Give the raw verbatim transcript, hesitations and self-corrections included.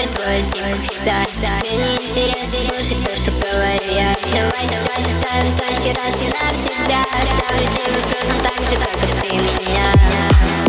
твой тип всегда. Мне не интересно слушать то, что говорю я. Давай давайте ставим точки раз и навсегда. Оставлю тебе вопросом так же, как и ты меня.